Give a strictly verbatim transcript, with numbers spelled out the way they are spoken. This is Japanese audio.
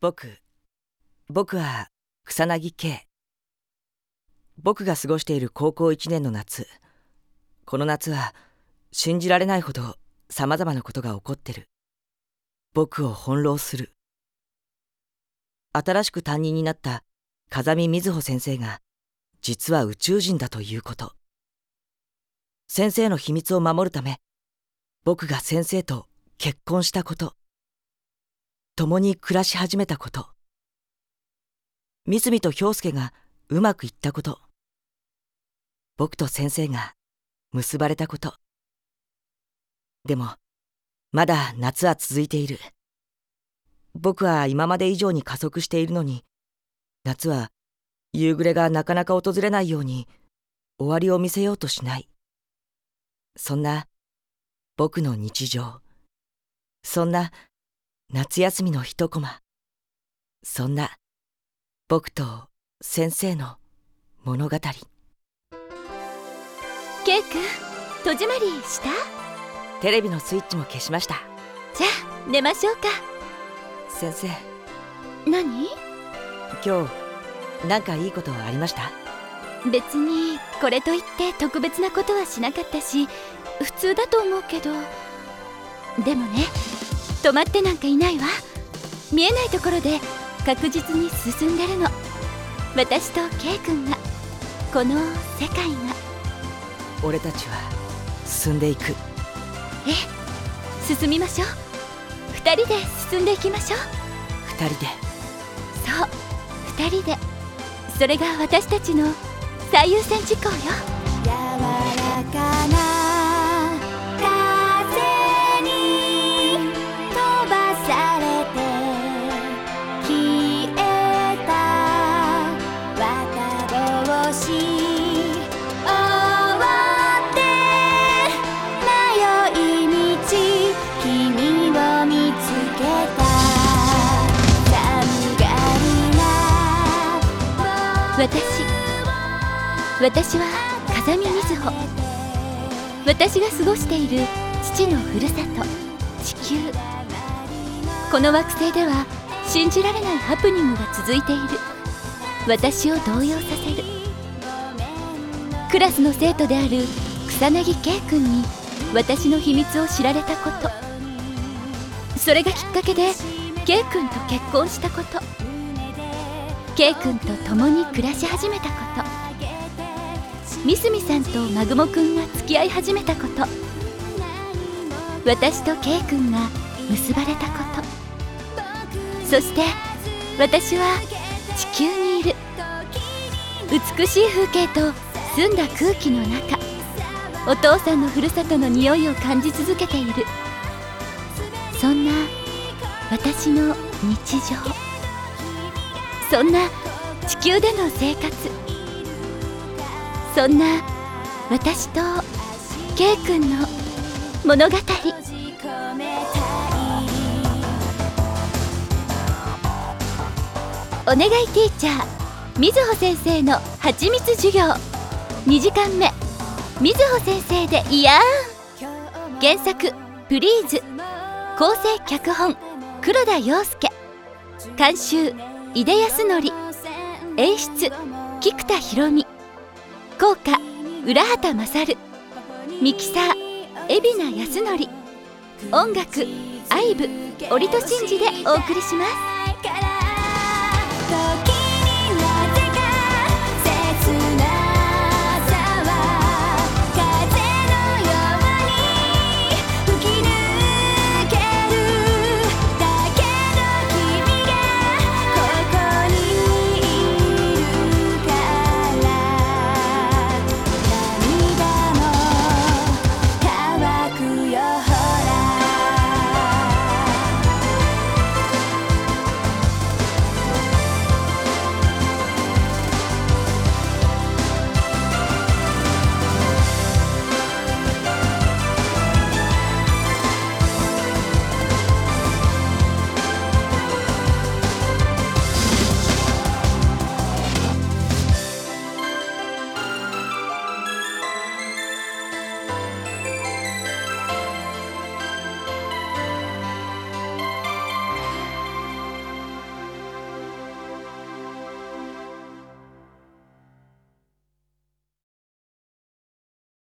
僕、僕は草薙圭。僕が過ごしている高校いちねんの夏。この夏は信じられないほど様々なことが起こってる。僕を翻弄する。新しく担任になった風見瑞穂先生が実は宇宙人だということ。先生の秘密を守るため、僕が先生と結婚したこと。共に暮らし始めたこと。三角と氷介がうまくいったこと。僕と先生が結ばれたこと。でも、まだ夏は続いている。僕は今まで以上に加速しているのに、夏は夕暮れがなかなか訪れないように終わりを見せようとしない。そんな僕の日常。そんな夏休みの一コマ。そんな僕と先生の物語。 ケイ君、戸締まりした？ テレビのスイッチも消しました。 じゃあ寝ましょうか。 先生。 何？ 今日なんかいいことはありました？ 別にこれといって特別なことはしなかったし、普通だと思うけど。でもね、止まってなんかいないわ。見えないところで確実に進んでるの。私とケイ君が、この世界が。 俺たちは進んでいく。 ええ、進みましょう。二人で進んでいきましょう。 二人で。 そう、二人で。それが私たちの最優先事項よ。柔らかな風に飛ばされて消えた綿帽子私私は風見瑞穂。私が過ごしている父のふるさと地球。この惑星では信じられないハプニングが続いている。私を動揺させる。クラスの生徒である草薙圭君に私の秘密を知られたこと。それがきっかけで圭君と結婚したこと。圭君と共に暮らし始めたこと。三角さんと南雲くんが付き合い始めたこと。私と圭君が結ばれたこと。そして私は地球にいる。美しい風景と澄んだ空気の中、お父さんのふるさとの匂いを感じ続けている。そんな私の日常。そんな地球での生活。そんな私とケイ君の物語。お願いティーチャー瑞穂先生のはちみつ授業にじかんめ。瑞穂先生でいやーん。原作プリーズ。構成脚本黒田洋介。監修井出康則。演出菊田博美。効果浦畑勝。ミキサー海老名康則。音楽アイブ折戸真嗣でお送りします。